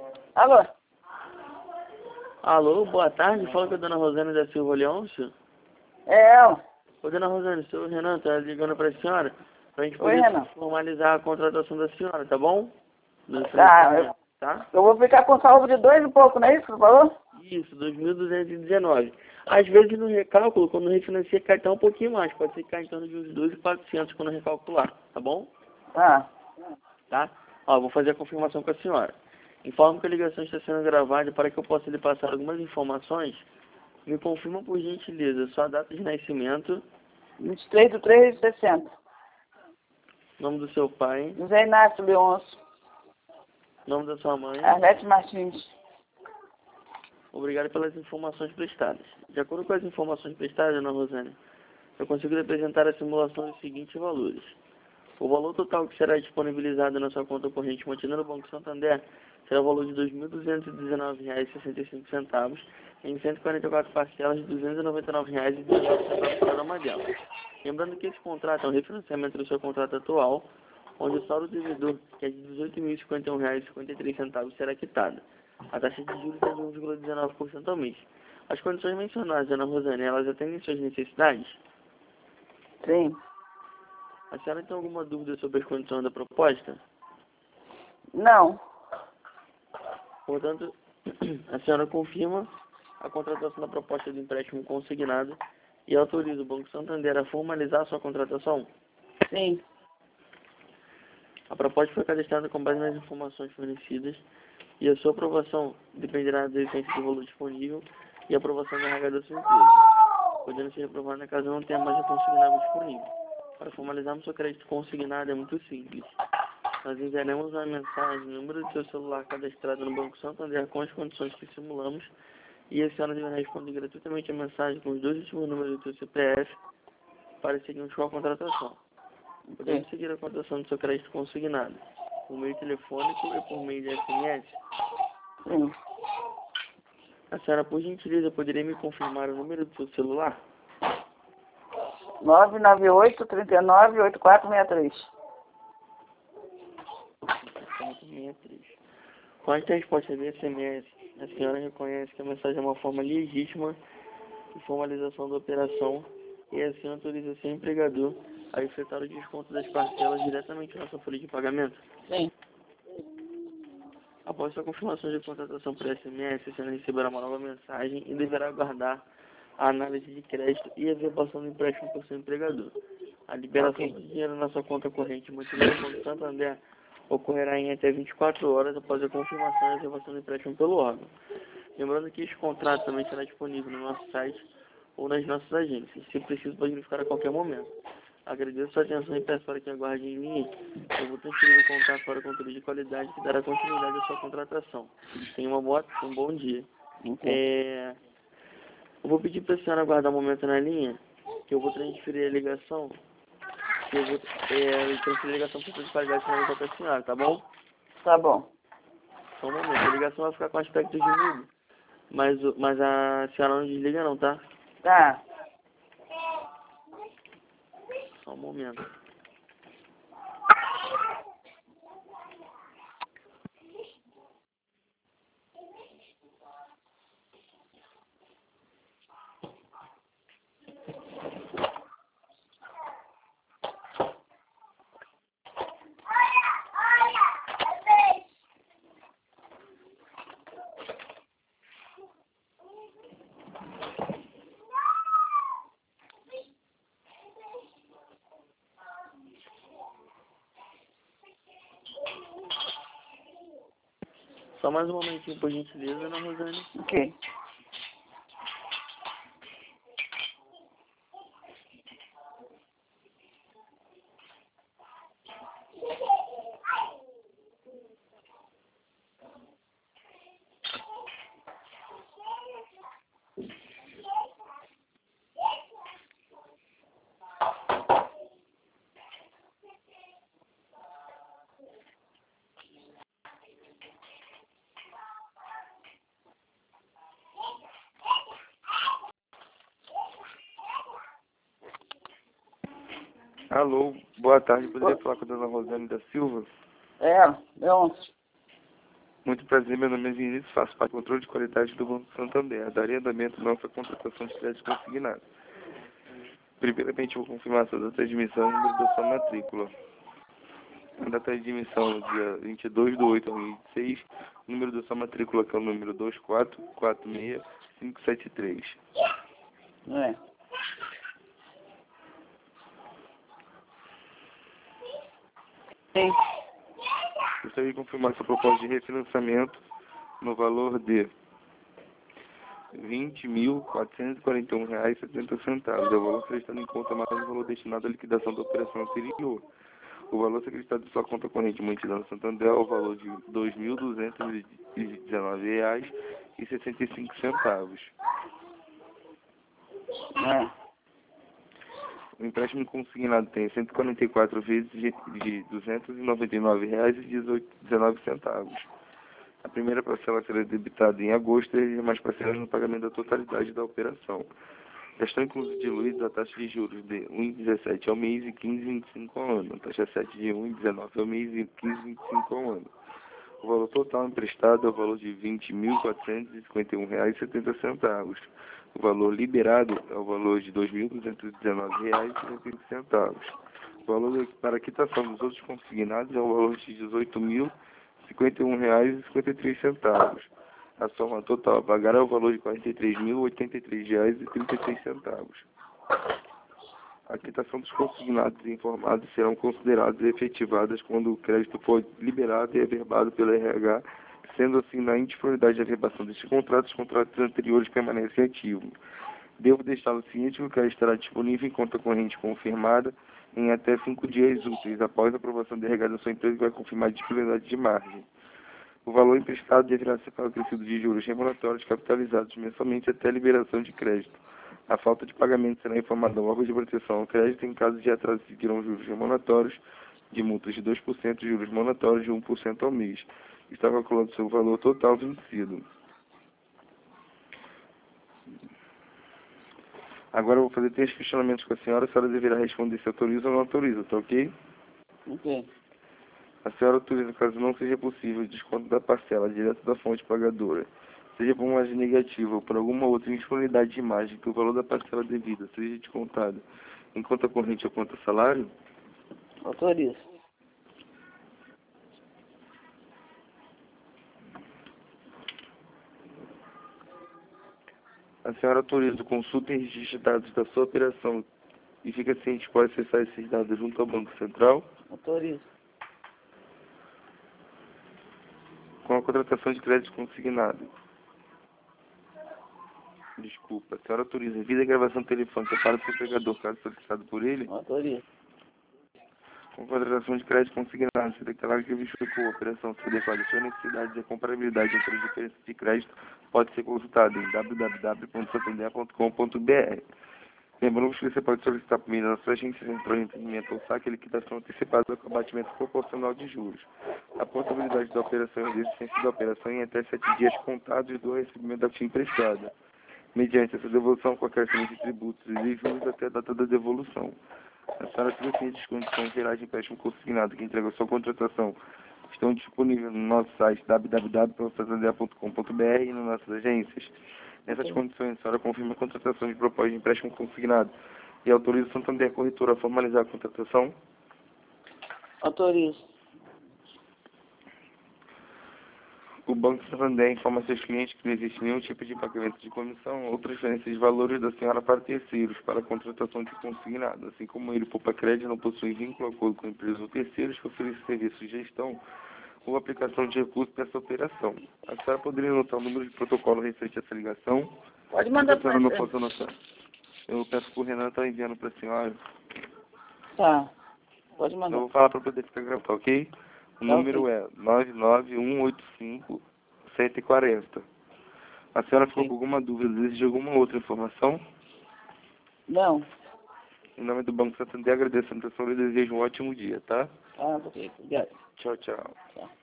Alô? Alô, boa tarde. Fala com a dona Rosane da Silva Leôncio. É ela. Ô, dona Rosane, sou o Renan, tá ligando pra senhora pra gente Oi, poder Renan. formalizar a contratação da senhora, tá bom? Do Tá, financiamento, tá? eu vou ficar com salvo de 2 e pouco, não é isso que você falou? Isso, 2.219. Às vezes no recálculo, quando refinancia, cai até um pouquinho mais. Pode ser que caia em torno de uns 2.400 quando recalcular, tá bom? Tá. Tá? Ó, vou fazer a confirmação com a senhora. Informo que a ligação está sendo gravada para que eu possa lhe passar algumas informações. Me confirma por gentileza sua data de nascimento, 23/3/60. nome do seu pai, José Inácio Leôncio. nome da sua mãe. Arlete Martins. Obrigado pelas informações prestadas. De acordo com as informações prestadas, dona Rosane, eu consigo apresentar a simulação dos seguintes valores. O valor total que será disponibilizado na sua conta corrente mantida no Banco Santander será o valor de R$ 2.219,65 em 144 parcelas de R$ 299,19 cada uma delas. Lembrando que esse contrato é um refinanciamento do seu contrato atual, onde o saldo devedor, que é de R$ 18.051,53, será quitado. A taxa de juros é de 1,19% ao mês. As condições mencionadas, dona Rosane, elas atendem suas necessidades? Sim. A senhora tem alguma dúvida sobre as condições da proposta? Não. Portanto, a senhora confirma a contratação da proposta de empréstimo consignado e autoriza o Banco Santander a formalizar a sua contratação? Sim. A proposta foi cadastrada com base nas informações fornecidas e a sua aprovação dependerá da existência do valor disponível e a aprovação da RH da sua empresa, podendo ser aprovada caso não tenha mais de consignável disponível. Para formalizarmos seu crédito consignado é muito simples. Nós enviaremos uma mensagem no número do seu celular cadastrado no Banco Santander com as condições que simulamos e a senhora deverá responder gratuitamente a mensagem com os 2 últimos números do seu CPF para seguirmos com a contratação. Podemos seguir a contratação do seu crédito consignado por meio telefônico e por meio de SMS. Sim. A senhora, por gentileza, poderia me confirmar o número do seu celular? 998-39-8463. 463. Com esta resposta de SMS, a senhora reconhece que a mensagem é uma forma legítima de formalização da operação e assim autoriza seu empregador a efetuar o desconto das parcelas diretamente na sua folha de pagamento? Sim. Após sua confirmação de contratação por SMS, a senhora receberá uma nova mensagem e deverá aguardar a análise de crédito e a verbação do empréstimo por seu empregador. A liberação do dinheiro na sua conta corrente mantida no Banco Santander ocorrerá em até 24 horas após a confirmação e a verbação do empréstimo pelo órgão. Lembrando que este contrato também será disponível no nosso site ou nas nossas agências. Se preciso, pode verificar a qualquer momento. Agradeço sua atenção e peço para que aguarde em mim. Eu vou transferir o contato para controle de qualidade que dará continuidade à sua contratação. Tenha um bom dia. Eu vou pedir para a senhora aguardar um momento na linha, que eu vou transferir a ligação, transferir a ligação para o controle de qualidade finalizar para a senhora, tá bom? Tá bom. Só um momento, a ligação vai ficar com aspecto de mudo, mas a senhora não desliga não, tá? Tá. Só um momento. Só mais um momentinho, por gentileza, dona Rosane. Ok. Alô, boa tarde, poderia falar com a dona Rosane da Silva? É ela. Leôncio. Muito prazer, meu nome é Vinícius, faço parte do controle de qualidade do Banco Santander. Daria andamento à nossa contratação de crédito consignado. Primeiramente, vou confirmar sua data de emissão e o número da sua matrícula. A data de emissão no dia 22/8/2026, o número da sua matrícula que é o número 2446573. É. Sim. Gostaria de confirmar sua proposta de refinanciamento no valor de R$ 20.441,70. É o valor acreditado em conta mais o valor destinado à liquidação da operação anterior. O valor acreditado em sua conta corrente mantida no Santander é o valor de R$ 2.219,65. É. O empréstimo consignado tem 144 vezes de R$ 299,19. A primeira parcela será debitada em agosto e as demais parcelas no pagamento da totalidade da operação. Já estão diluídos a taxa de juros de 1,17 ao mês e 15,25 ao ano. A taxa 7 de 1,19 ao mês e 15,25 ao ano. O valor total emprestado é o valor de R$ 20.451,70. O valor liberado é o valor de R$ 2.219,75. O valor para quitação dos outros consignados é o valor de R$ 18.051,53. A soma total a pagar é o valor de R$ 43.083,36. A quitação dos consignados informados serão consideradas efetivadas quando o crédito for liberado e averbado pelo RH, sendo assim, na indisponibilidade de averbação destes contratos, os contratos anteriores permanecem ativos. Devo deixá-lo ciente que o crédito estará disponível em conta corrente confirmada em até 5 dias úteis, após a aprovação do RH da sua empresa, que vai confirmar a disponibilidade de margem. O valor emprestado deverá ser acrescido de juros remuneratórios capitalizados mensalmente até a liberação de crédito. A falta de pagamento será informada ao órgão de proteção ao crédito. Em caso de atraso, seguirão juros remuneratórios de multas de 2% e juros monetários de 1% ao mês. Está calculado seu valor total vencido. Agora eu vou fazer 3 questionamentos com a senhora deverá responder se autoriza ou não autoriza, tá ok? Ok. A senhora autoriza, caso não seja possível, o desconto da parcela direto da fonte pagadora, seja por margem negativa ou por alguma outra indisponibilidade de imagem, que o valor da parcela devida seja descontado em conta corrente ou conta salário? Autoriza. A senhora autoriza, consulta e registra dados da sua operação e fica ciente que pode acessar esses dados junto ao Banco Central? Autoriza. Com a contratação de crédito consignado. Desculpa, a senhora autoriza envio e gravação telefônica para o seu empregador, caso solicitado por ele? Autoriza. Com a contratação de crédito consignado, se declarar que verificou a operação se adequada às suas necessidades e a comparabilidade entre as diferenças de crédito, pode ser consultado em www.santander.com.br. Lembramos que você pode solicitar por meio da nossa agência central de entendimento ou saque liquidação antecipada com abatimento proporcional de juros. A possibilidade da operação e a desistência da operação em até 7 dias contados do recebimento da FII emprestada. Mediante essa devolução, qualquer de tributos e de juros até a data da devolução. A senhora fica ciente de condições gerais de empréstimo consignado que entrega a sua contratação estão disponíveis no nosso site www.santander.com.br e nas nossas agências. Nessas condições, a senhora confirma a contratação de proposta de empréstimo consignado e autoriza o Santander Corretora a formalizar a contratação? Autoriza. O Banco Santander informa seus clientes que não existe nenhum tipo de pagamento de comissão ou transferência de valores da senhora para terceiros para a contratação de consignado, assim como ele, Poupa Crédito, não possui vínculo, acordo com empresas ou terceiros que oferecem serviços de gestão ou aplicação de recursos para essa operação. A senhora poderia anotar o número de protocolo referente a essa ligação? Pode mandar para a senhora para não possa anotar. Eu peço que o Renan está enviando para a senhora. Tá. Pode Eu mandar. vou falar para poder ficar gravado, ok? O número é 99185-140. A senhora ficou com alguma dúvida, deseja alguma outra informação? Não. Em nome do Banco Santander, agradeço a atenção e desejo um ótimo dia, tá? Ah, ok. Obrigado. Tchau, tchau. Tchau.